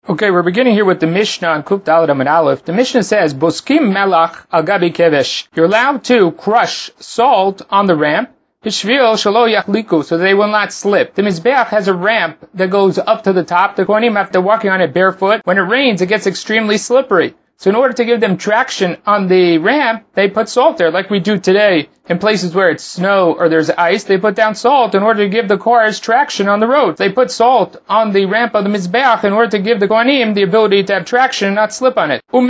Okay, we're beginning here with the Mishnah on Kuf Daled Amud Aleph. The Mishnah says, Boskim melach al gabi kevesh. You're allowed to crush salt on the ramp, b'shvil shelo yachliku, so they will not slip. The Mizbeach has a ramp that goes up to the top. The Kohanim, after walking on it barefoot, when it rains, it gets extremely slippery. So in order to give them traction on the ramp, they put salt there, like we do today. In places where it's snow or there's ice, they put down salt in order to give the cars traction on the road. They put salt on the ramp of the Mizbeach in order to give the Kohanim the ability to have traction and not slip on it. And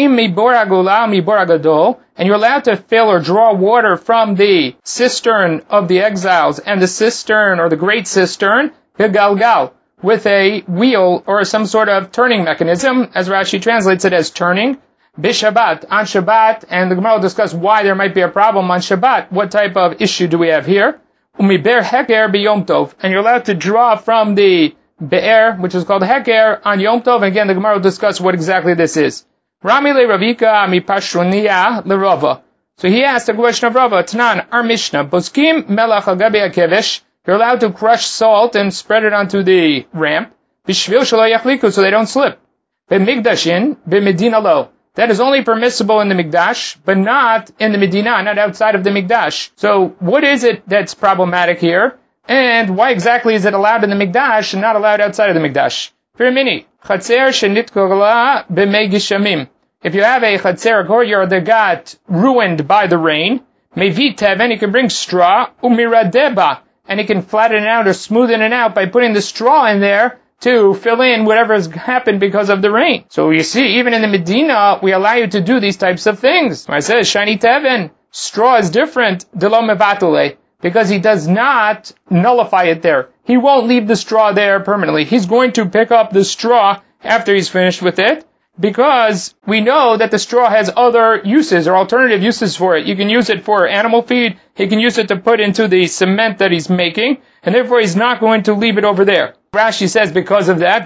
you're allowed to fill or draw water from the cistern of the exiles and the cistern or the great cistern, Galgal, with a wheel or some sort of turning mechanism, as Rashi translates it as turning, Bishabbat, on Shabbat, and the Gemara will discuss why there might be a problem on Shabbat. What type of issue do we have here? Umiber heker b'Yom Tov, and you're allowed to draw from the be'er, which is called heker, on Yom Tov, and again the Gemara will discuss what exactly this is. Rami le Ravika mi Pashrunia le Rava. So he asked a question of Rava, Tanan, our Mishnah, Boskim melach al gabi kevesh. You're allowed to crush salt and spread it onto the ramp, b'shvil shelo yachliku, so they don't slip. B'migdashin, b'medina lo. That is only permissible in the Mikdash, but not in the Medina, not outside of the Mikdash. So what is it that's problematic here? And why exactly is it allowed in the Mikdash and not allowed outside of the Mikdash? Piramini, chatzer shenitkola b'mei gishamim. If you have a chatzer, a courtyard that got ruined by the rain, mevit teven, you can bring straw, umiradeba, and you can flatten it out or smoothen it out by putting the straw in there to fill in whatever has happened because of the rain. So you see, even in the Medina, we allow you to do these types of things. When I say shani teven, straw is different, delo mevatule, because he does not nullify it there. He won't leave the straw there permanently. He's going to pick up the straw after he's finished with it, because we know that the straw has other uses or alternative uses for it. You can use it for animal feed, he can use it to put into the cement that he's making, and therefore he's not going to leave it over there. Rashi says because of that,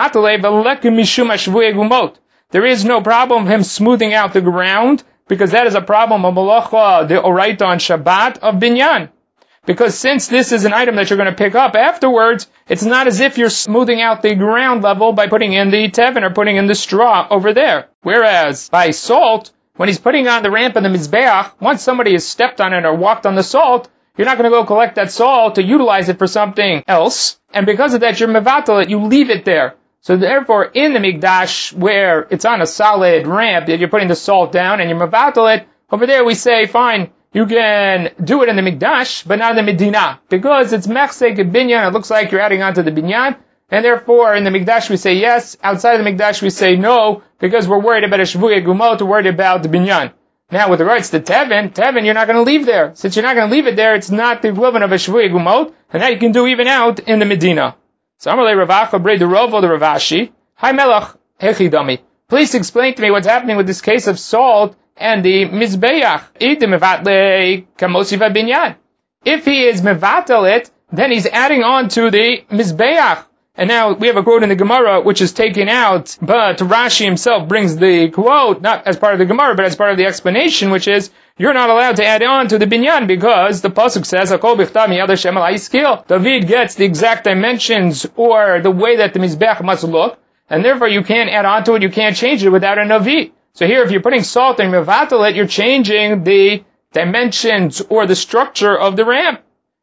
there is no problem of him smoothing out the ground, because that is a problem of malacha, the oraita on Shabbat of binyan. Because since this is an item that you're going to pick up afterwards, it's not as if you're smoothing out the ground level by putting in the teven or putting in the straw over there. Whereas by salt, when he's putting on the ramp in the Mizbeach, once somebody has stepped on it or walked on the salt, you're not going to go collect that salt to utilize it for something else. And because of that, you're mevatel it, you leave it there. So therefore, in the Mikdash, where it's on a solid ramp, that you're putting the salt down and you mevatel it, over there we say, fine, you can do it in the Mikdash, but not in the Medina. Because it's mechsek binyan, it looks like you're adding on to the binyan. And therefore, in the Mikdash we say yes, outside of the Mikdash we say no, because we're worried about a Shavuot Gumot, we're worried about the binyan. Now, with regards to teven you're not going to leave there. Since you're not going to leave it there, it's not the equivalent of a Shavuot Gumot, and that you can do even out in the Medina. So Amalei Ravacha Brei the Rovo the Ravashi, Hi Melach Hechidami. Please explain to me what's happening with this case of salt and the Mizbeach. If he is mevatel it, then he's adding on to the Mizbeach. And now we have a quote in the Gemara which is taken out, but Rashi himself brings the quote, not as part of the Gemara, but as part of the explanation, which is, you're not allowed to add on to the binyan because the pasuk says, David gets the exact dimensions or the way that the Mizbeach must look, and therefore you can't add on to it, you can't change it without a Navi. So here, if you're putting salt and mevatel it, you're changing the dimensions or the structure of the ramp.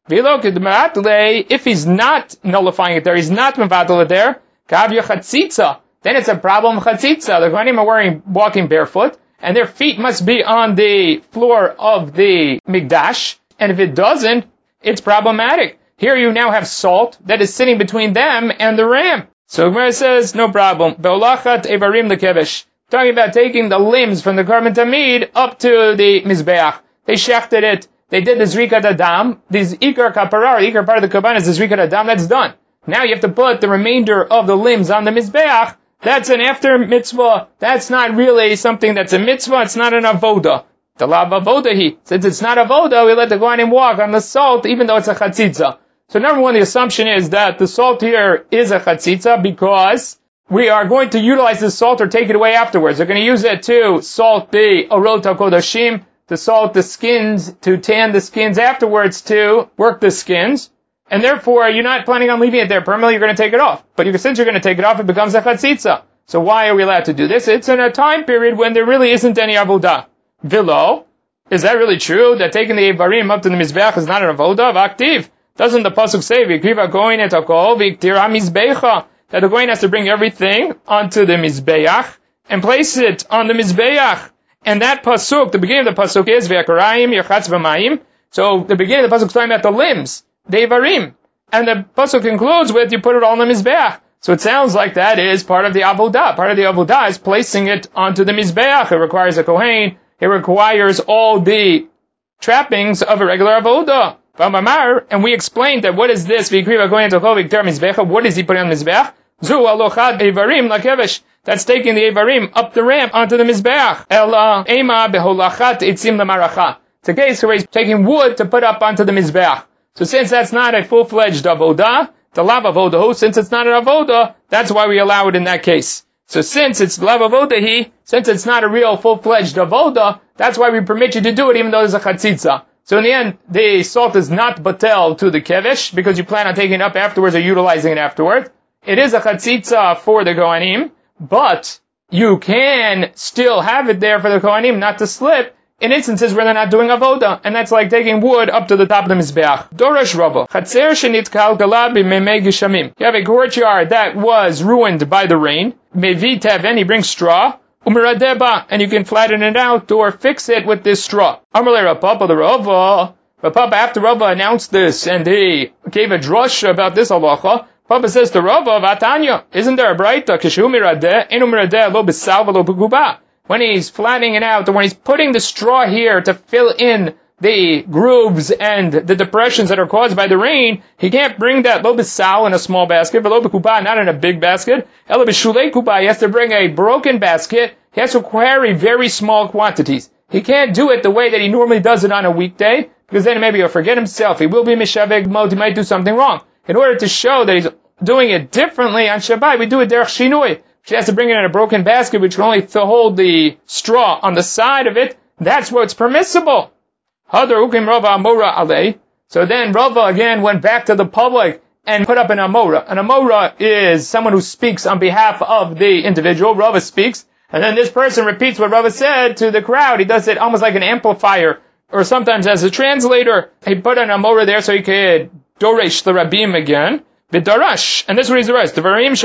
If he's not nullifying it there, he's not mevatel it there, then it's a problem chatzitza. The Kohanim are walking barefoot, and their feet must be on the floor of the Mikdash, and if it doesn't, it's problematic. Here you now have salt that is sitting between them and the ramp. So Gemara says, no problem. Be'olachat evarim lekevesh. Talking about taking the limbs from the Karban Tamid up to the Mizbeach. They shechted it. They did the Zrikat Adam. This Ikar Kaparar, the Ikar part of the Karban is the Zrikat Adam. That's done. Now you have to put the remainder of the limbs on the Mizbeach. That's an after mitzvah. That's not really something that's a mitzvah. It's not an avoda. The lav avoda he. Since it's not avoda, we let the Kohanim walk on the salt, even though it's a chatzitza. So number one, the assumption is that the salt here is a chatzitza because we are going to utilize the salt or take it away afterwards. They're going to use it to salt the orot HaKodashim, to salt the skins, to tan the skins afterwards, to work the skins. and therefore you're not planning on leaving it there permanently, you're going to take it off. But since you're going to take it off, it becomes a chatzitza. So why are we allowed to do this? It's in a time period when there really isn't any avodah. Vilo, is that really true, that taking the Eivarim up to the Mizbeach is not an avodah? V'aktiv. Doesn't the pasuk say, V'kriva goyin et hakol, v'ktira mizbecha, that the goyin has to bring everything onto the Mizbeach and place it on the Mizbeach? And that pasuk, the beginning of the pasuk is, V'akarayim yachatz v'mayim. So the beginning of the pasuk is talking about the limbs, the Eivarim. And the pasuk concludes with, you put it all on the Mizbeach. So it sounds like that is part of the avodah. Part of the avodah is placing it onto the Mizbeach. It requires a kohen. It requires all the trappings of a regular avodah. And we explained that what is this? What is he putting on the Mizbeach? That's taking the Eivarim up the ramp onto the Mizbeach. It's a case where he's taking wood to put up onto the Mizbeach. So since that's not a full-fledged avodah, the lav avodah, since it's not an avodah, that's why we allow it in that case. So since it's lav avodah, since it's not a real full-fledged avodah, that's why we permit you to do it even though there's a chatzitza. So in the end, the salt is not batel to the kevesh, because you plan on taking it up afterwards or utilizing it afterwards. It is a chatzitza for the kohanim, but you can still have it there for the kohanim not to slip in instances where they're not doing avodah, and that's like taking wood up to the top of the mizbeach. Dorash Rava, Chatzer shenitkal gala b'memei geshamim. You have a courtyard that was ruined by the rain. Mevi teven, he brings straw. Umeradeba, and you can flatten it out or fix it with this straw. Amalei Rapapa the Rava. Rapapa, after Rava announced this and he gave a drush about this halacha, Papa says to Rava, Vatanya, isn't there a braita? Kishu miradeh, enu miradeh lo b'sal v'lo b'guba. When he's flattening it out, or when he's putting the straw here to fill in the grooves and the depressions that are caused by the rain, he can't bring that lo b'sal in a small basket, but lo b'kuba, not in a big basket. Elo b'shulei kuba, he has to bring a broken basket. He has to carry very small quantities. He can't do it the way that he normally does it on a weekday, because then maybe he'll forget himself. He will be mishaveg mode. He might do something wrong. In order to show that he's doing it differently on Shabbat, we do it derech shinui. She has to bring it in a broken basket, which can only hold the straw on the side of it. That's what's permissible. So then Rava again went back to the public and put up an amora. An amora is someone who speaks on behalf of the individual. Rava speaks, and then this person repeats what Rava said to the crowd. He does it almost like an amplifier, or sometimes as a translator. He put an amora there so he could doresh the rabbim again. B'darash, and this is what he's addressed.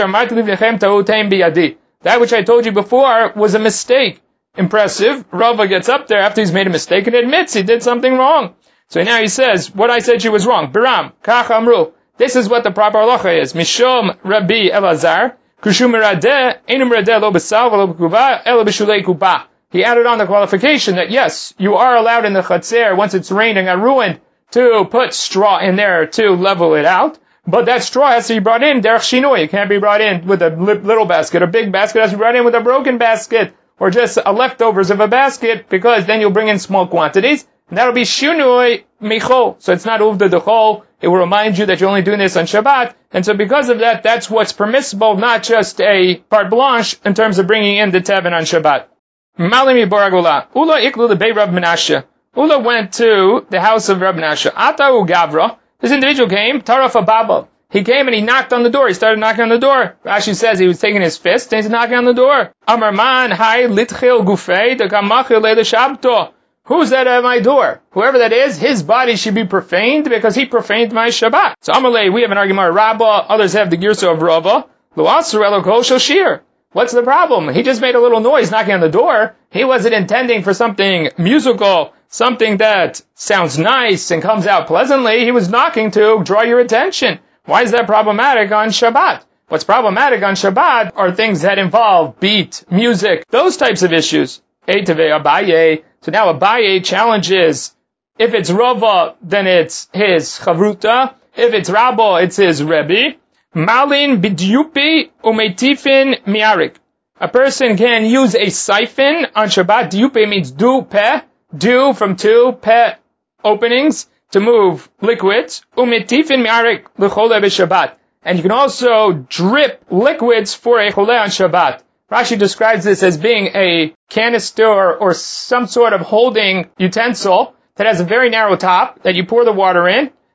That which I told you before was a mistake. Impressive. Rava gets up there after he's made a mistake and admits he did something wrong. So now he says, what I said to you was wrong. Biram, kach amru. This is what the proper halacha is. Mishom Rabbi Elazar, kushu miradeh, enu miradeh lo b'sal v'lo b'kuba, elo b'shulei kuba. He added on the qualification that yes, you are allowed in the chatzer, once it's raining or ruined, to put straw in there to level it out. But that straw has to be brought in derech shinui. It can't be brought in with a little basket. A big basket has to be brought in with a broken basket, or just a leftovers of a basket, because then you'll bring in small quantities, and that'll be shinui michol. So it's not uvda dechol. It will remind you that you're only doing this on Shabbat, and so because of that, that's what's permissible, not just a carte blanche in terms of bringing in the tevin on Shabbat. Malimi Boragula. Ula iklu the Bei Rav Menashe. Ula went to the house of Rav Menashe. Atau Gavra. This individual came, Taraf Ababa. He came and he knocked on the door. He started knocking on the door. Rashi says he was taking his fist and he's knocking on the door. Amar man, hai litchil gufei de kamachil le shabto. Who's that at my door? Whoever that is, his body should be profaned because he profaned my Shabbat. So Amalei, we have an argument of Rabbah, others have the Girsa of Rava. Lo asur elo kol shir. What's the problem? He just made a little noise knocking on the door. He wasn't intending for something musical, something that sounds nice and comes out pleasantly. He was knocking to draw your attention. Why is that problematic on Shabbat? What's problematic on Shabbat are things that involve beat, music, those types of issues. Eitave Abaye. So now Abaye challenges, if it's Rava, then it's his Chavruta. If it's Rabba, it's his Rebbe. Malin bidyupi umetifin miarik. A person can use a siphon on Shabbat. Diupe means do peh, do from two peh openings to move liquids. Umetifin miarik l'chole b'Shabbat. And you can also drip liquids for a chole on Shabbat. Rashi describes this as being a canister or some sort of holding utensil that has a very narrow top that you pour the water in.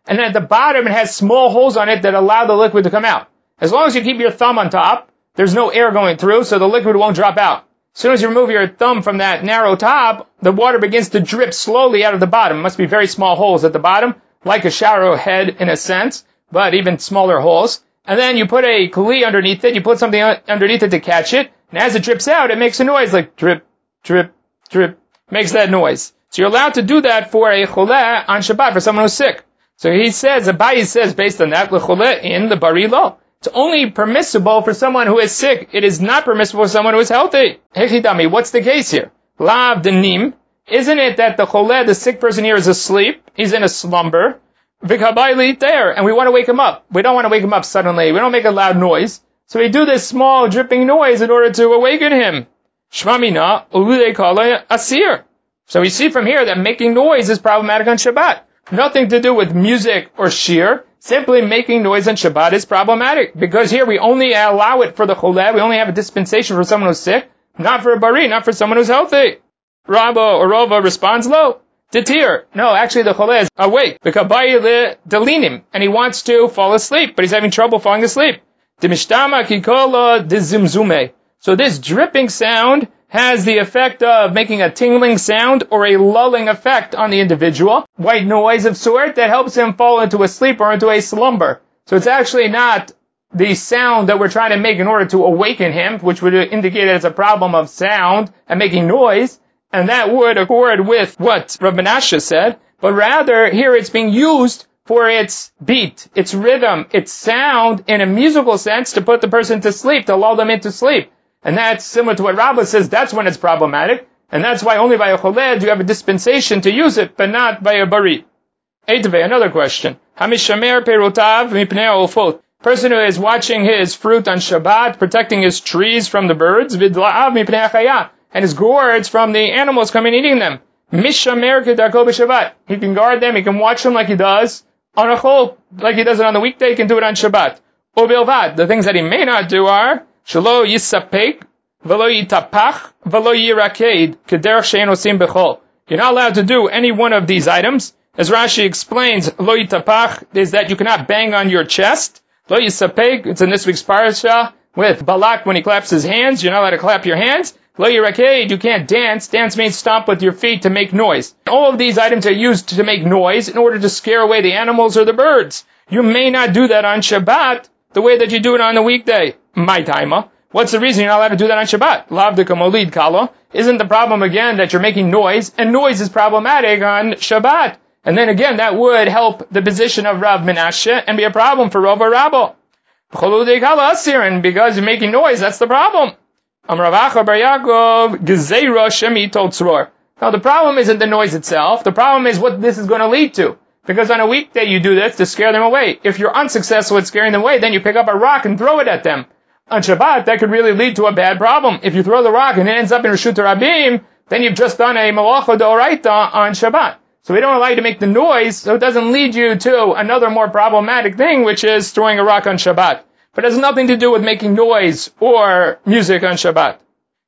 and then at the bottom it has small holes on it that allow the liquid to come out. As long as you keep your thumb on top, there's no air going through, so the liquid won't drop out. As soon as you remove your thumb from that narrow top, the water begins to drip slowly out of the bottom. It must be very small holes at the bottom, like a shower head in a sense, but even smaller holes. And then you put a kli underneath it, you put something underneath it to catch it, and as it drips out, it makes a noise like drip, drip, drip, makes that noise. So you're allowed to do that for a choleh on Shabbat, for someone who's sick. So he says, Abaye says, based on that, l'choleh in the bari lo. It's only permissible for someone who is sick. It is not permissible for someone who is healthy. Hechidami, what's the case here? Lav denim. Isn't it that the choleh, the sick person here, is asleep? He's in a slumber. V'kabayli there, and we want to wake him up. We don't want to wake him up suddenly. We don't make a loud noise. So we do this small dripping noise in order to awaken him. Shmamina ulude kala asir. So we see from here that making noise is problematic on Shabbat. Nothing to do with music or shir. Simply making noise on Shabbat is problematic, because here we only allow it for the choleh. We only have a dispensation for someone who's sick, not for a bari, not for someone who's healthy. Rabba or Rova responds, lo, detir. No, actually the choleh is awake, v'kabayi delinim, and he wants to fall asleep, but he's having trouble falling asleep. Demishtama kikola dezimzume. So this dripping sound has the effect of making a tingling sound or a lulling effect on the individual. White noise of sort that helps him fall into a sleep or into a slumber. So it's actually not the sound that we're trying to make in order to awaken him, which would indicate that it's a problem of sound and making noise. And that would accord with what Rav Menashe said. But rather, here it's being used for its beat, its rhythm, its sound in a musical sense to put the person to sleep, to lull them into sleep. And that's similar to what Rabbah says, that's when it's problematic. And that's why only by a choleh do you have a dispensation to use it, but not by a bari. Eitve, another question. Hamishamer perotav mipnei ofot. Person who is watching his fruit on Shabbat, protecting his trees from the birds, vidla'av mipnei achaya, and his gourds from the animals coming eating them. Mishamer kedarko b'Shabbat. He can guard them, he can watch them like he does on a chol, like he does it on the weekday, he can do it on Shabbat. Obilvad, the things that he may not do are, Shelo yisapek, velo yitapach, velo yiraked, kederach she'en osim bechol. You're not allowed to do any one of these items. As Rashi explains, lo yitapach is that you cannot bang on your chest. Lo yisapek, it's in this week's parasha, with Balak when he claps his hands, you're not allowed to clap your hands. Lo yiraked, you can't dance. Dance means stomp with your feet to make noise. All of these items are used to make noise in order to scare away the animals or the birds. You may not do that on Shabbat the way that you do it on the weekday. My timer. What's the reason you're not allowed to do that on Shabbat? Lavdika molid kala. Isn't the problem again that you're making noise, and noise is problematic on Shabbat? And then again, that would help the position of Rav Menashe and be a problem for Rav Rabbo. And because you're making noise, that's the problem. Now the problem isn't the noise itself. The problem is what this is going to lead to. Because on a weekday you do this to scare them away. If you're unsuccessful at scaring them away, then you pick up a rock and throw it at them. On Shabbat, that could really lead to a bad problem. If you throw the rock and it ends up in Reshut Rabim, then you've just done a malacha d'oraita on Shabbat. So we don't allow you to make the noise, so it doesn't lead you to another more problematic thing, which is throwing a rock on Shabbat. But it has nothing to do with making noise or music on Shabbat.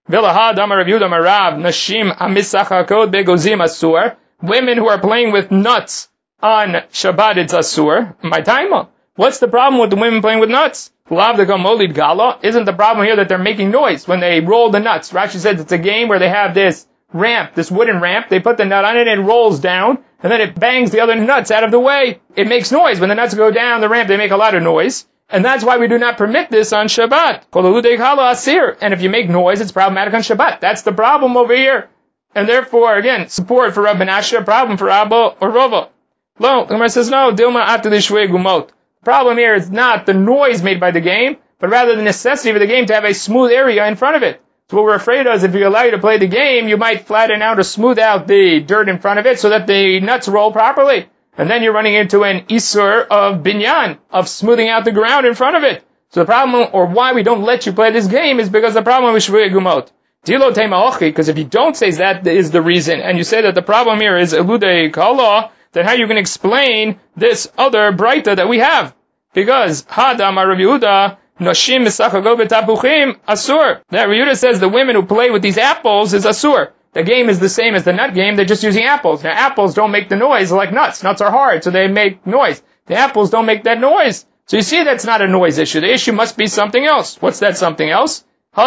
Women who are playing with nuts on Shabbat, it's asur. My time. What's the problem with the women playing with nuts? Isn't the problem here that they're making noise when they roll the nuts? Rashi says it's a game where they have this ramp, this wooden ramp. They put the nut on it and it rolls down, and then it bangs the other nuts out of the way. It makes noise. When the nuts go down the ramp, they make a lot of noise. And that's why we do not permit this on Shabbat. And if you make noise, it's problematic on Shabbat. That's the problem over here. And therefore, again, support for Rav Menashe, problem for Abba or Rova. Lo, the Gemara says, no, Dilma atali shvei gumot. The problem here is not the noise made by the game, but rather the necessity for the game to have a smooth area in front of it. So what we're afraid of is if you allow you to play the game, you might flatten out or smooth out the dirt in front of it so that the nuts roll properly. And then you're running into an isur of binyan, of smoothing out the ground in front of it. So the problem, or why we don't let you play this game, is because the problem is shvei gumot. Dilo teima ochi, because if you don't say that is the reason, and you say that the problem here is eludei kala, then how are you going to explain this other braita that we have? Because Hadam Rav Yehuda Nashim Misachagov Tapuchim Asur. That Rav Yehuda says the women who play with these apples is Asur. The game is the same as the nut game. They're just using apples. Now, apples don't make the noise like nuts. Nuts are hard, so they make noise. The apples don't make that noise. So you see, that's not a noise issue. The issue must be something else. What's that something else?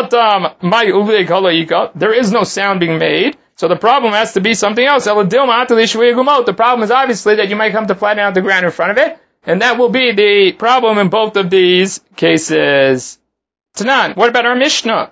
There is no sound being made. So the problem has to be something else. The problem is obviously that you might come to flatten out the ground in front of it. And that will be the problem in both of these cases. Tanan, what about our Mishnah?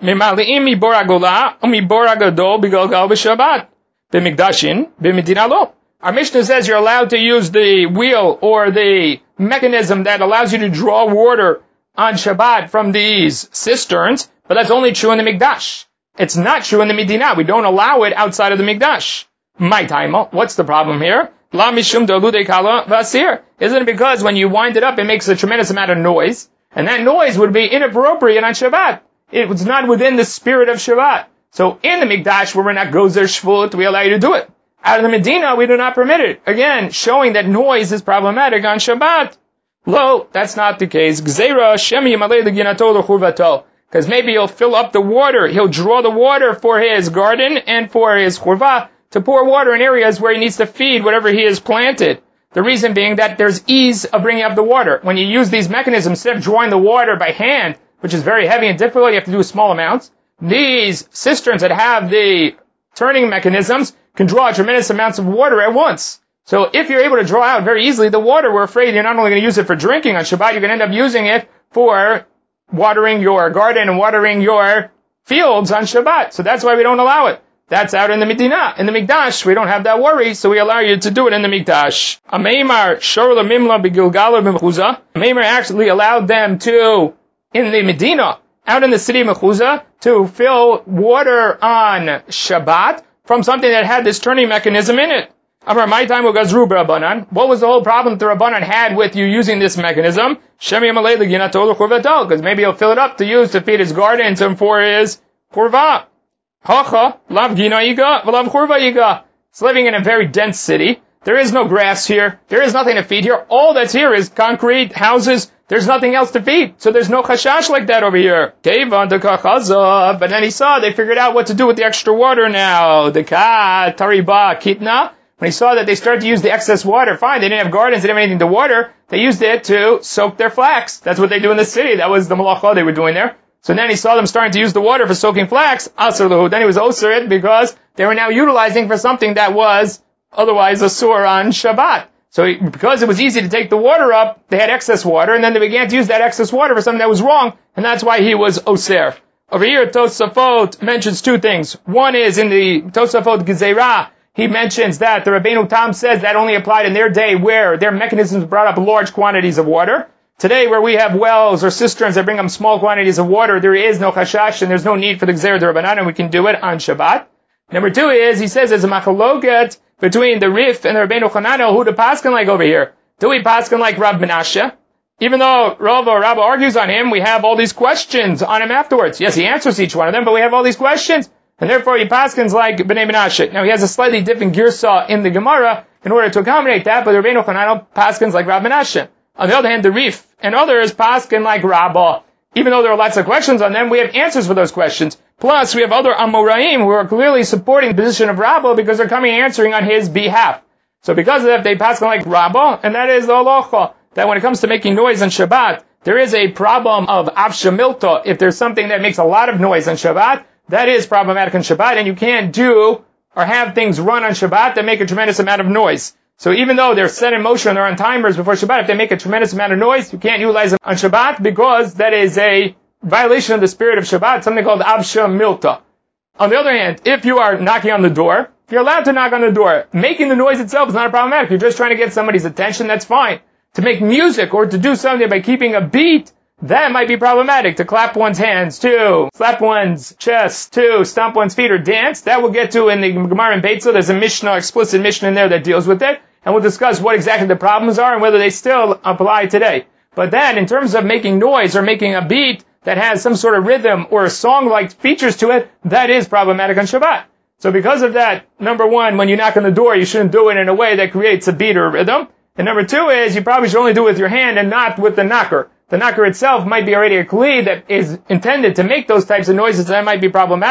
Our Mishnah says you're allowed to use the wheel or the mechanism that allows you to draw water on Shabbat from these cisterns, but that's only true in the Mikdash. It's not true in the Medina. We don't allow it outside of the Mikdash. My time, what's the problem here? Isn't it because when you wind it up, it makes a tremendous amount of noise? And that noise would be inappropriate on Shabbat. It was not within the spirit of Shabbat. So in the Mikdash, where we're not gozer shvut, we allow you to do it. Out of the Medina, we do not permit it. Again, showing that noise is problematic on Shabbat. Lo, that's not the case. Because maybe he'll fill up the water. He'll draw the water for his garden and for his churva to pour water in areas where he needs to feed whatever he has planted. The reason being that there's ease of bringing up the water. When you use these mechanisms, instead of drawing the water by hand, which is very heavy and difficult, you have to do small amounts. These cisterns that have the turning mechanisms can draw tremendous amounts of water at once. So if you're able to draw out very easily the water, we're afraid you're not only going to use it for drinking on Shabbat, you're going to end up using it for watering your garden and watering your fields on Shabbat. So that's why we don't allow it. That's out in the Medina. In the Mikdash, we don't have that worry, so we allow you to do it in the Mikdash. A Meimar actually allowed them to, in the Medina, out in the city of Mechuzah, to fill water on Shabbat from something that had this turning mechanism in it. What was the whole problem that the Rabbanan had with you using this mechanism? Because maybe he'll fill it up to use to feed his gardens and for his churva. It's living in a very dense city. There is no grass here. There is nothing to feed here. All that's here is concrete, houses. There's nothing else to feed. So there's no chashash like that over here. But then he saw, they figured out what to do with the extra water now. When he saw that they started to use the excess water, fine, they didn't have gardens, they didn't have anything to water, they used it to soak their flax. That's what they do in the city. That was the malacha they were doing there. So then he saw them starting to use the water for soaking flax, asur lahu. Then he was osir it because they were now utilizing for something that was otherwise asur on Shabbat. So because it was easy to take the water up, they had excess water, and then they began to use that excess water for something that was wrong, and that's why he was osir. Over here, Tosafot mentions two things. One is in the Tosafot Gezerah, he mentions that the Rabbeinu Tam says that only applied in their day where their mechanisms brought up large quantities of water. Today, where we have wells or cisterns that bring up small quantities of water, there is no chashash and there's no need for the Gzerah D'Rabbanan, and we can do it on Shabbat. Number two is, he says there's a machaloket between the Rif and the Rabbeinu Chananel, who to paskin like over here. Do we paskin like Rav Menashe? Even though Rav argues on him, we have all these questions on him afterwards. Yes, he answers each one of them, but we have all these questions. And therefore he paskins like Bnei Menashe. Now he has a slightly different girsa in the Gemara in order to accommodate that, but the Rabbeinu Chananel paskins like Rav Menashe. On the other hand, the Rif and others paskin like Rabbah. Even though there are lots of questions on them, we have answers for those questions. Plus, we have other Amoraim who are clearly supporting the position of Rabbah because they're coming answering on his behalf. So because of that, they paskin like Rabbah, and that is the halacha, that when it comes to making noise on Shabbat, there is a problem of avshamilta. If there's something that makes a lot of noise on Shabbat, that is problematic on Shabbat, and you can't do or have things run on Shabbat that make a tremendous amount of noise. So even though they're set in motion, they're on timers before Shabbat, if they make a tremendous amount of noise, you can't utilize them on Shabbat because that is a violation of the spirit of Shabbat, something called Avsha Milta. On the other hand, if you are knocking on the door, if you're allowed to knock on the door, making the noise itself is not problematic. You're just trying to get somebody's attention, that's fine. To make music or to do something by keeping a beat, that might be problematic. To clap one's hands, to slap one's chest, to stomp one's feet or dance, that we'll get to in the Gemara in Beitzah. There's a Mishnah, explicit Mishnah in there that deals with it. And we'll discuss what exactly the problems are and whether they still apply today. But then, in terms of making noise or making a beat that has some sort of rhythm or a song-like features to it, that is problematic on Shabbat. So because of that, number one, when you knock on the door, you shouldn't do it in a way that creates a beat or a rhythm. And number two is, you probably should only do it with your hand and not with the knocker. The knocker itself might be already a kli that is intended to make those types of noises, and that might be problematic.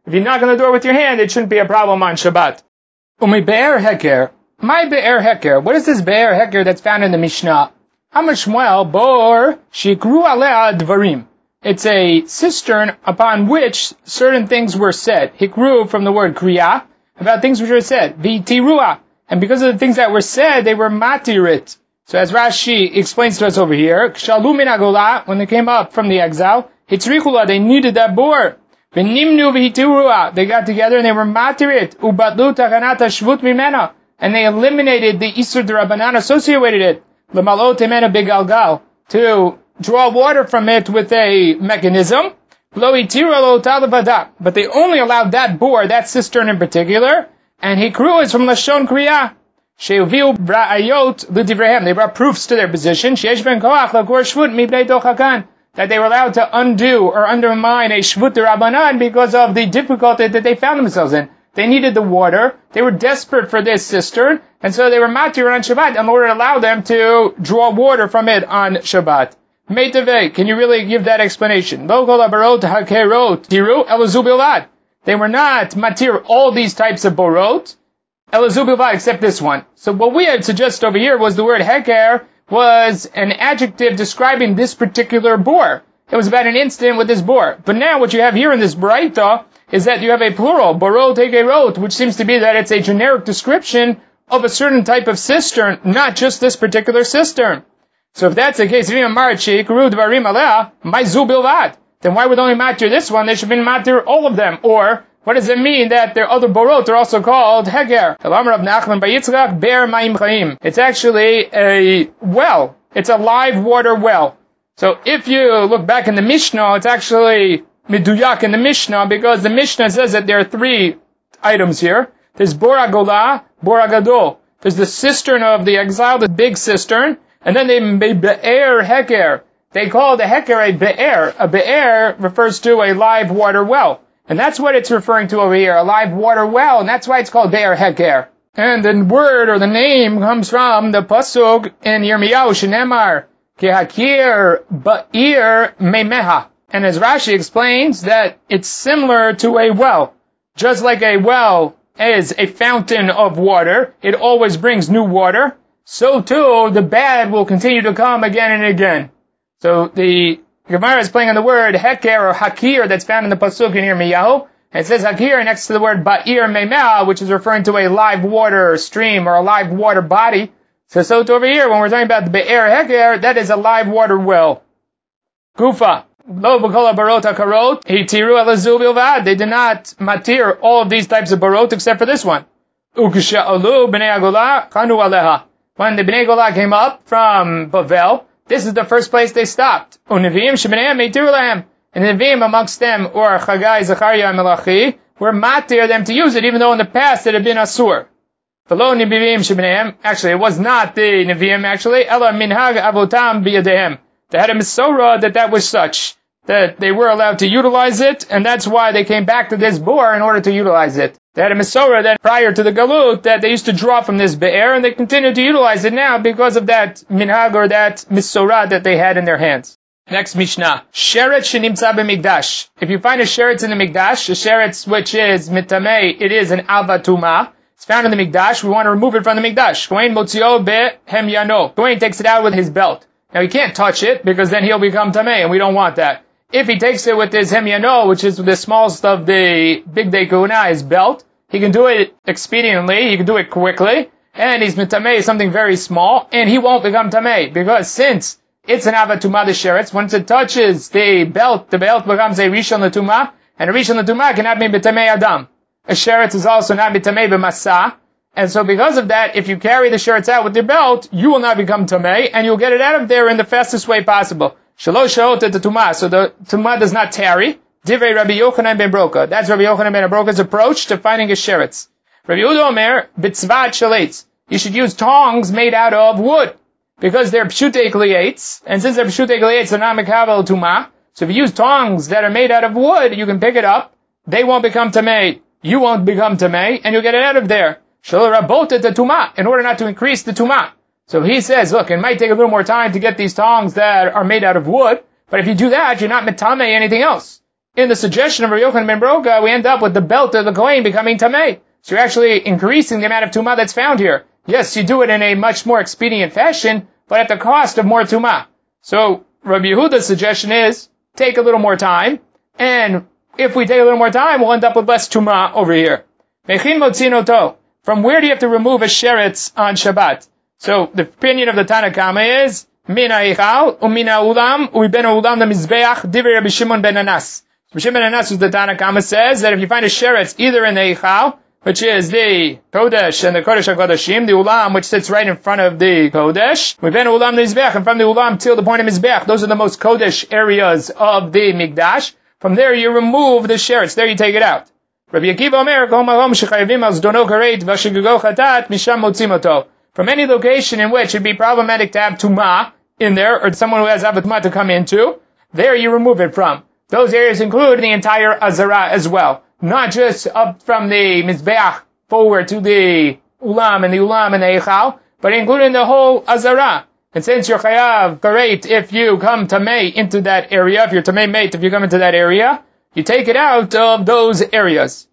If you knock on the door with your hand, it shouldn't be a problem on Shabbat. Umi be'er heker. My be'er heker. What is this be'er heker that's found in the Mishnah? Hamashmuel bor shikru alea dvarim. It's a cistern upon which certain things were said. Hikru from the word kriya, about things which were said. V'tirua. And because of the things that were said, they were matirit. So as Rashi explains to us over here, Kshalu min hagolah, when they came up from the exile, hitzrichula, they needed that bor. V'nimnu v'hitirua, they got together and they were matirit. Ubatlu tachanat hashvut mimena. And they eliminated the Isur D'Rabbanan associated with it. L'malot emena begalgal. To draw water from it with a mechanism. Lo hitira lo talavadah. But they only allowed that bore, that cistern in particular. And hikru is from Lashon Kriya. She'uviu bra'ayot l'divrehem. They brought proofs to their position. She'esh ben koach l'kor shvut mibnei tochakan. That they were allowed to undo or undermine a shvut D'Rabbanan because of the difficulty that they found themselves in. They needed the water. They were desperate for this cistern. And so they were matir on Shabbat in order to allow them to draw water from it on Shabbat. Meitave, can you really give that explanation? Lo kol haborot hakerot tiru elazu bilvad. They were not matir all these types of borot, elazu bilvad, except this one. So what we had suggested over here was the word heker was an adjective describing this particular bor. It was about an incident with this bor. But now what you have here in this Braita is that you have a plural, borot hekerot, which seems to be that it's a generic description of a certain type of cistern, not just this particular cistern. So if that's the case, then why would only matter this one? They should be matter all of them. Or, what does it mean that their other borot are also called heger? It's actually a well. It's a live water well. So if you look back in the Mishnah, it's actually miduyak in the Mishnah, because the Mishnah says that there are three items here. There's bor hagolah, bor hagadol. There's the cistern of the exile, the big cistern, and then they be'er heker. They call the heker a be'er. A be'er refers to a live water well. And that's what it's referring to over here, a live water well, and that's why it's called be'er heker. And the word or the name comes from the pasuk in Yirmiyahu Shenemar, Ki hakir ba'ir meimeha. And as Rashi explains, that it's similar to a well. Just like a well is a fountain of water, it always brings new water, so too the bad will continue to come again and again. So the Gemara is playing on the word heker or hakir that's found in the pasuk in Yirmiyahu. It says hakir next to the word ba'ir meimah, which is referring to a live water stream or a live water body. So over here, when we're talking about the be'er heker, that is a live water well. Gufa. Lo b'kol haborot hakarot hitiru elazu bilvad. They did not matir all of these types of borot except for this one. Uksha'alu b'nei hagolah chanu aleha. When the b'nei hagolah came up from Bavel, this is the first place they stopped. Unevim shebneihem hitiru lehem. And the Nevi'im amongst them, or Chagai, Zechariah, and Malachi, were matir them to use it, even though in the past it had been asur. V'lo Nevi'im shebneihem. Actually, it was not the Nevi'im, actually. Ela minhag avotam biyadehem. They had a Misorah that was such that they were allowed to utilize it, and that's why they came back to this bor in order to utilize it. They had a Misorah that prior to the Galut that they used to draw from this be'er, and they continue to utilize it now because of that minhag or that Misorah that they had in their hands. Next Mishnah. Sheretz shenimtza b'mikdash. If you find a sheretz in the mikdash, a sheretz which is mitamei, it is an avatuma. It's found in the mikdash. We want to remove it from the mikdash. Kohen motzio behem yano. Kohen takes it out with his belt. Now he can't touch it because then he'll become tamei, and we don't want that. If he takes it with his hemyano, which is the smallest of the big day kahuna, his belt, he can do it expediently, he can do it quickly, and he's mitamei, something very small, and he won't become tamei, because since it's an avatuma the sheretz, once it touches the belt becomes a rishon l'tumah, and a rishon l'tumah cannot be mitamei adam. A sheretz is also not mitamei b'masa, and so because of that, if you carry the sheretz out with your belt, you will not become tamei, and you'll get it out of there in the fastest way possible. Shalosh shaot at the tumah, so the tumah does not tarry. Divrei Rabbi Yochanan ben Broka. That's Rabbi Yochanan ben Broka's approach to finding a sheretz. Rabbi Yehuda Omer, bitzvat shaletz. You should use tongs made out of wood, because they're pshutei klietz, and since they're pshutei klietz, they're not mekavel tumah. So if you use tongs that are made out of wood, you can pick it up. They won't become tamei. You won't become tamei, and you'll get it out of there. Shalo rabot at the tumah, in order not to increase the tumah. So he says, look, it might take a little more time to get these tongs that are made out of wood, but if you do that, you're not mitamei anything else. in the suggestion of Rabbi Yochanan ben Broga, we end up with the belt of the Kohen becoming Tamei. So you're actually increasing the amount of Tumah that's found here. Yes, you do it in a much more expedient fashion, but at the cost of more Tumah. So Rabbi Yehuda's suggestion is, take a little more time, and if we take a little more time, we'll end up with less Tumah over here. Mechin motzin oto. From where do you have to remove a sheretz on Shabbat? So the opinion of the Tanna Kama is, min ha'echal, u'min ha'ulam, u'ben ha'ulam the divrei Rabbi Shimon ben Anas. Rabbi Shimon ben Anas, who's the Tanna Kama, says that if you find a sheretz either in the echal, which is the Kodesh and the Kodesh HaKodeshim, the Ulam, which sits right in front of the Kodesh, u'ben ha'ulam the Mizbeach, and from the Ulam till the point of Mizbeach, those are the most Kodesh areas of the Mikdash. From there you remove the sheretz, there you take it out. Rabbi Akiva Omer, from any location in which it'd be problematic to have Tumah in there, or someone who has Avatuma to come into, there you remove it from. Those areas include the entire Azara as well. Not just up from the Mizbeach forward to the Ulam and the Eichal, but including the whole Azara. And since you're Chayav Karet, if you come Tamei into that area, if you're Tamei Mate, if you come into that area, you take it out of those areas.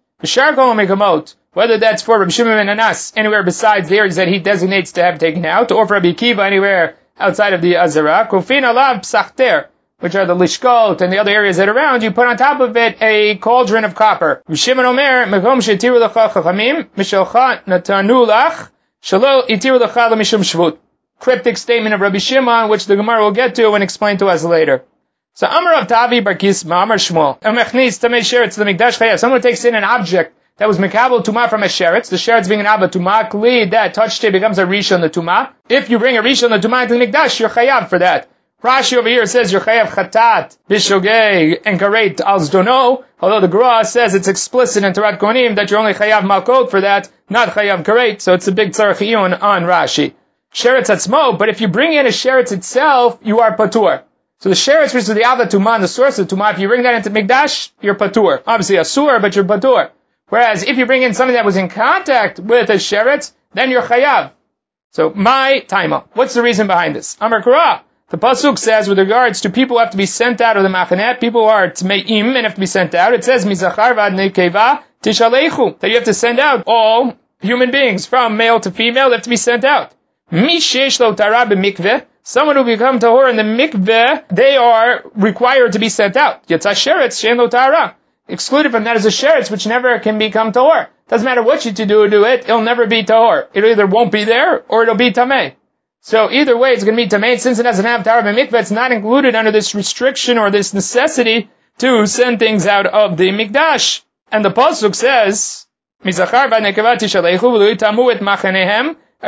Whether that's for Rabbi Shimon ben Anas, anywhere besides the areas that he designates to have taken out, or for Rabbi Akiva, anywhere outside of the Azara, Kufin alav psachter, which are the lishkot and the other areas that are around, you put on top of it a cauldron of copper. Rabbi Shimon Omer, mekom shetiru lecha chachamim, mishalcha natanu lach, shalo itiru lecha lemishum shvut. Cryptic statement of Rabbi Shimon, which the Gemara will get to and explain to us later. So Amar of Tavi bar Kisma, Amar Shmuel, Amechnis tamei sheretz the Mikdash chayav. Someone takes in an object that was mekabel tumah from a sheretz, the sheretz being an abba tumah, kli that touched it becomes a rishon the tumah. If you bring a rishon the tumah into the Mikdash, you're chayav for that. Rashi over here says you're chayav chatat bishogeg and karet al zdono, although the Gra says it's explicit in Torat Kohanim that you're only chayav malkot for that, not chayav karet. So it's a big tzarech iyun on Rashi. Sheretz atzmo, but if you bring in a sheretz itself, you are patur. So the sheretz, which is the ava tumah, the source of tumah, if you bring that into Mikdash, you're patur. Obviously asur, but you're patur. Whereas if you bring in something that was in contact with a sheretz, then you're chayav. So my taima. What's the reason behind this? Amar Kara. The pasuk says with regards to people who have to be sent out of the machaneh, people who are tmeim and have to be sent out. It says mizachar vad nekeva tishalechu, that you have to send out all human beings from male to female. They have to be sent out. Mishesh lo tara b'mikveh. Someone who become tahor in the mikveh, they are required to be sent out. Yatsa sheretz shein lo tara. Excluded from that is a sheretz which never can become tahor. Doesn't matter what you do to it, it'll never be tahor. It either won't be there or it'll be tamei. So either way, it's going to be tamei. Since it doesn't have tara b'mikveh, it's not included under this restriction or this necessity to send things out of the mikdash. And the pasuk says, "Mizachar v'nekeva tishalechu v'luitamu et machanehem." So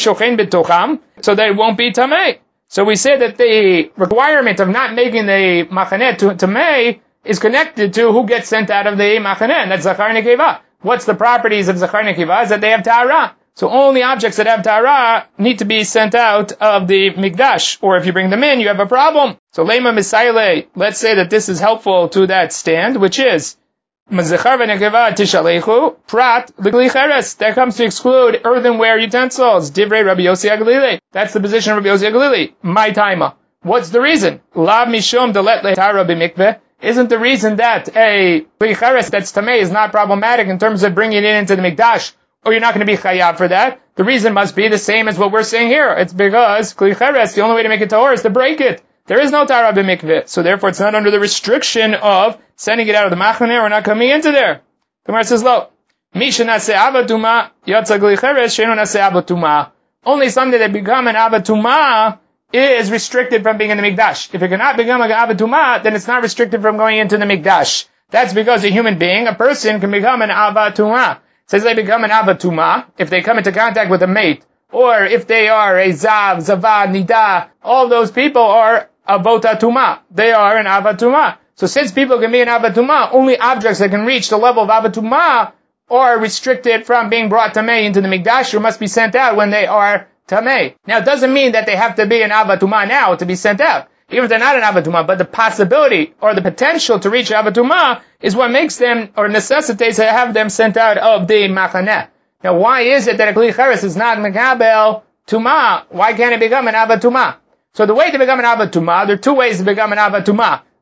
that it won't be tamei. So we say that the requirement of not making the machaneh tamei is connected to who gets sent out of the machaneh, and that's zachar nekeva. What's the properties of zachar nekeva? Is that they have ta'ara. So only objects that have ta'ara need to be sent out of the mikdash, or if you bring them in, you have a problem. So lema misayle, let's say that this is helpful to that stand, which is Mazechar v'nekeva tishalechu prat l'gli cheres. That comes to exclude earthenware utensils. Divrei Rabbi Yossi HaGalili. That's the position of Rabbi Yossi HaGalili. My taima. What's the reason? Lav mishum delet le'tara b'mikveh. Isn't the reason that a gli cheres that's tamei is not problematic in terms of bringing it into the mikdash, or you're not going to be chayav for that? The reason must be the same as what we're saying here. It's because gli cheres, the only way to make it tahor is to break it. There is no tara b'mikveh, so therefore it's not under the restriction of sending it out of the machaneh or not coming into there. Gemara says, "Lo, misha naseh avatuma yatsa gli cheres sheinu naseh avatuma." Only something that become an avatuma is restricted from being in the mikdash. If it cannot become an avatuma, then it's not restricted from going into the mikdash. That's because a human being, a person, can become an avatuma. It says they become an avatuma if they come into contact with a mate, or if they are a zav, zavad, nida. All those people are avotatuma. They are an avatuma. So since people can be an avatuma, only objects that can reach the level of avatuma are restricted from being brought tamei into the mikdash, or must be sent out when they are tamei. Now it doesn't mean that they have to be an avatuma now to be sent out, even if they're not an avatuma, but the possibility or the potential to reach avatuma is what makes them, or necessitates to have them sent out of the machaneh. Now why is it that a kli cheres is not mekabel tuma? Why can't it become an avatuma? So the way to become an avatuma, there are two ways to become an avatuma.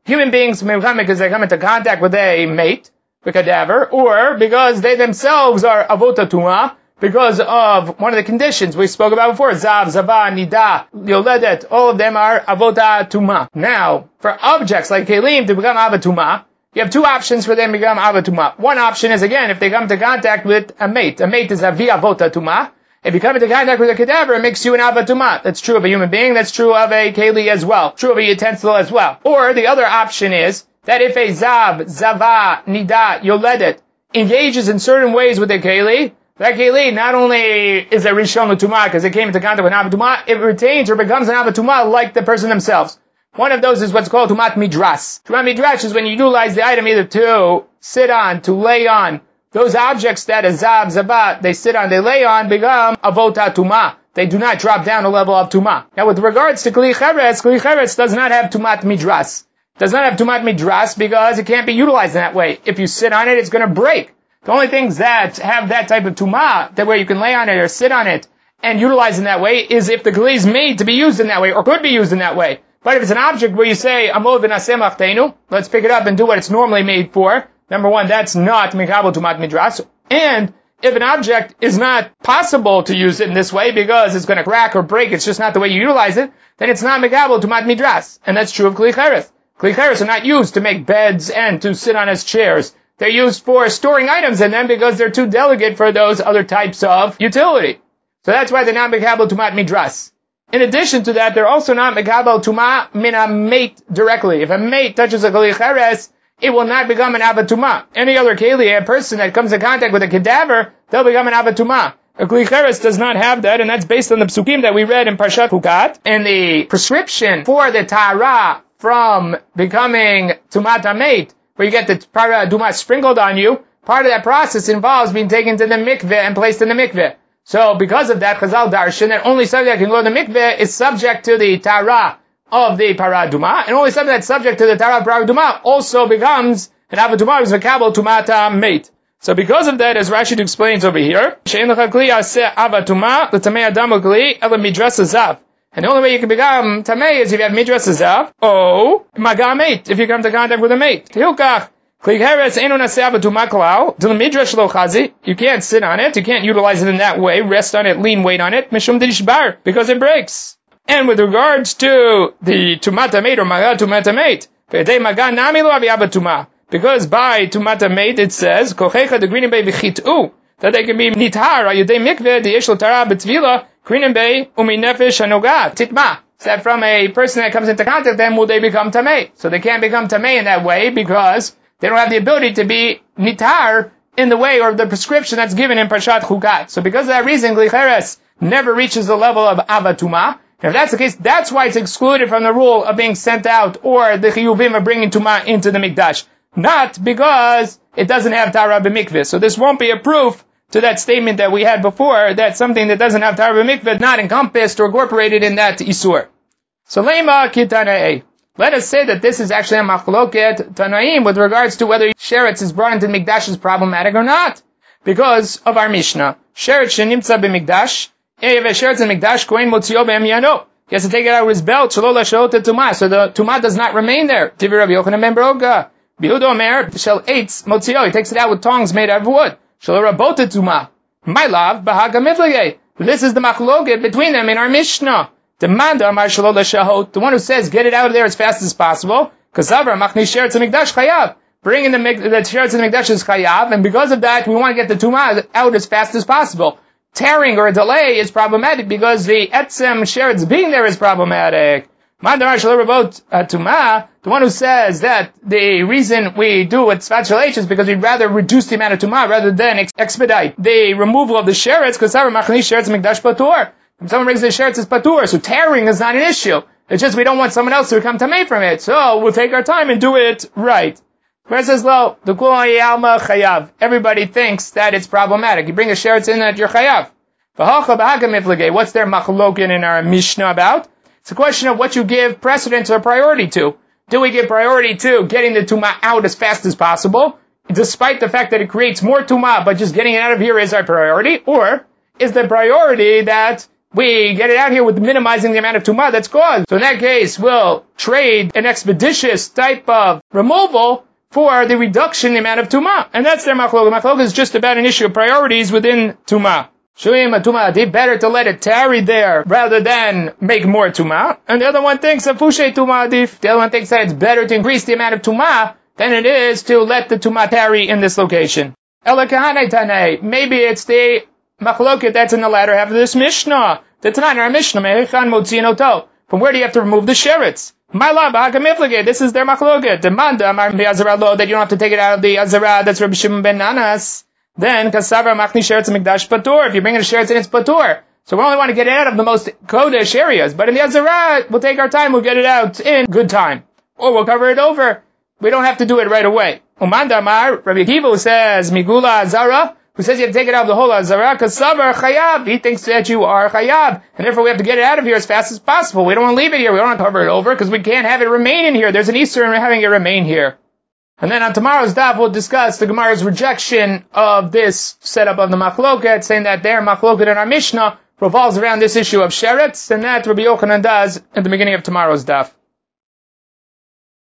human beings because they come into contact with a mate, a cadaver, or because they themselves are avota tumah, because of one of the conditions we spoke about before, zav, zava, nida, yoledet, all of them are avota tumah. Now, for objects like kelim to become avatuma, you have two options for them to become avatuma. One option is, again, if they come into contact with a mate. A mate is avi avota tumah. If you come into contact with a cadaver, it makes you an avatuma. That's true of a human being, that's true of a keli as well, true of a utensil as well. Or the other option is that if a zav, zava, nida, yoledet engages in certain ways with a keli, that keli not only is a rishon l'tumah because it came into contact with an avatuma, it retains or becomes an avatuma like the person themselves. One of those is what's called tumat midras. Tumat midras is when you utilize the item either to sit on, to lay on. Those objects that a zav, zabat, they sit on, they lay on, become avota tumah. They do not drop down a level of tumah. Now with regards to kli cheretz does not have tumat midras. It does not have tumat midras because it can't be utilized in that way. If you sit on it, it's going to break. The only things that have that type of tumah, that where you can lay on it or sit on it and utilize in that way, is if the kli is made to be used in that way or could be used in that way. But if it's an object where you say, amod v'naseh machteinu, let's pick it up and do what it's normally made for, number one, that's not mikabel tumat midras. And if an object is not possible to use it in this way because it's going to crack or break, it's just not the way you utilize it, then it's not mikabel tumat midras. And that's true of kli cheretz. Kli cheretz are not used to make beds and to sit on as chairs. They're used for storing items in them because they're too delicate for those other types of utility. So that's why they're not mikabel tumat midras. In addition to that, they're also not mikabel tumah min a mate directly. If a mate touches a kli cheretz, it will not become an avatuma. Any other keli, a person that comes in contact with a cadaver, they'll become an avatuma. A kli cheretz does not have that, and that's based on the psukim that we read in Parshat Hukat. And the prescription for the tahara from becoming tumat hameit, where you get the para aduma sprinkled on you, part of that process involves being taken to the mikveh and placed in the mikveh. So because of that, Chazal darshan that only something that can go to the mikveh is subject to the tahara of the para aduma, and only something that's subject to the tahara of para aduma also becomes an avatuma, is makabel tumat hameit. So because of that, as Rashi explains over here, she'en lecha kli aseh avatuma l'tamei adam kli ela midras hazav. And the only way you can become tamei is if you have midras hazav, or maga mate, if you come to contact with a mate. Tehukach, kli cheretz eino naseh avatuma klau, til midrash lo chazi, you can't sit on it, you can't utilize it in that way, rest on it, lean weight on it, mishum dishbar, because it breaks. And with regards to the tumat hameit or maga tumat hameit, ve'edei maga nami lo avi avatuma, because by tumat hameit it says, kochecha de grinim bei v'chit'u, that they can be nithar, ayudei mikveh, the yesh lo tara b'tvila, grinim bei umi nefesh hanogat, titma. So that from a person that comes into contact with them, will they become tamei? So they can't become tamei in that way because they don't have the ability to be nitar in the way or the prescription that's given in Parshat Chukat. So because of that reason, kli cheretz never reaches the level of avatuma. If that's the case, that's why it's excluded from the rule of being sent out or the chiyuvim of bringing tumah into the mikdash. Not because it doesn't have tahara b'mikveh. So this won't be a proof to that statement that we had before, that something that doesn't have tahara b'mikveh is not encompassed or incorporated in that isur. So lema kitanae. Let us say that this is actually a machloket tanaim with regards to whether sheretz is brought into the mikdash is problematic or not. Because of our Mishnah. Sheretz shenimtza b'mikdash. He has to take it out of his belt, so the tumah does not remain there. He takes it out with tongs made out of wood. My love, this is the machloket between them in our Mishnah. The one who says, get it out of there as fast as possible, bringing the sheretz in the mikdash is chayav, and because of that, we want to get the tumah out as fast as possible. Tearing or a delay is problematic because the etzem sheretz being there is problematic. The one who says that the reason we do with Sfat Shel H is because we'd rather reduce the amount of tumah rather than expedite the removal of the sheretz, because sheretz mikdash patur. If someone brings the sheretz as patur, so tearing is not an issue. It's just we don't want someone else to become tamei from it, so we'll take our time and do it right. Where it says, lo, the kula yalma chayav. Everybody thinks that it's problematic. You bring a sheretz in that you're chayav. What's their machlokin in our Mishnah about? It's a question of what you give precedence or priority to. Do we give priority to getting the tumah out as fast as possible, despite the fact that it creates more tumah, but just getting it out of here is our priority? Or is the priority that we get it out here with minimizing the amount of tumah that's caused. So in that case, we'll trade an expeditious type of removal for the reduction in the amount of tumah. And that's their machlok. Machlok is just about an issue of priorities within tumah. Shuim tumah, they better to let it tarry there rather than make more tumah. And the other one thinks of fushay tumah adif. The other one thinks that it's better to increase the amount of tumah than it is to let the tumah tarry in this location. Ela kahane tanei, maybe it's the machloket that's in the latter half of this Mishnah. The Tanan our Mishnah, mechan motzin oto. From where do you have to remove the sheretz? Ma'la b'hakamiflage. This is their machloket. Demanda amar mi'azara lo, that you don't have to take it out of the azara. That's Rabbi Shimon ben Nanas. Then kasavra machni sheretz mikdash patur. If you bring in a sheretz and it's patur. So we only want to get it out of the most kodesh areas. But in the azara, we'll take our time. We'll get it out in good time, or we'll cover it over. We don't have to do it right away. Umanda amar Rabbi Akiva, who says migula azara, who says you have to take it out of the whole azara, kasavar chayab. He thinks that you are chayab, and therefore we have to get it out of here as fast as possible. We don't want to leave it here. We don't want to cover it over because we can't have it remain in here. There's an Easter in having it remain here. And then on tomorrow's daf, we'll discuss the Gemara's rejection of this setup of the machloket, saying that their machloket in our Mishnah revolves around this issue of sheretz, and that Rabbi Yochanan does at the beginning of tomorrow's daf.